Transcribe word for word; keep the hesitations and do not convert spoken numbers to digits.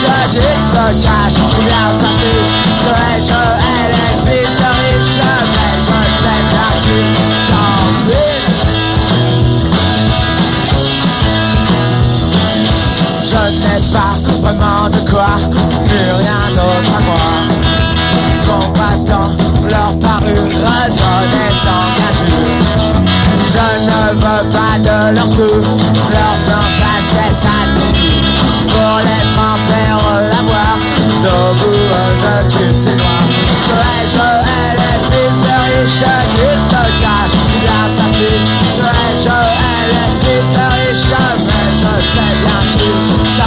je dis se cache, bien s'affiche. Que je hais les fils de riches, mais je sais bien qu'ils s'en fichent. Je n'ai pas vraiment de quoi, ni rien d'autre à moi. Combattant leur parure, redonner sans gageure. Je ne veux pas de leur tout, leur blanc faciès à nous. Pour les tremper, l'avoir, nos boueuses gypsy noirs. Que je hais les fils de riches, qu'ils se cachent, bien s'affichent. Que je hais les fils de riches, mais je sais bien qu'ils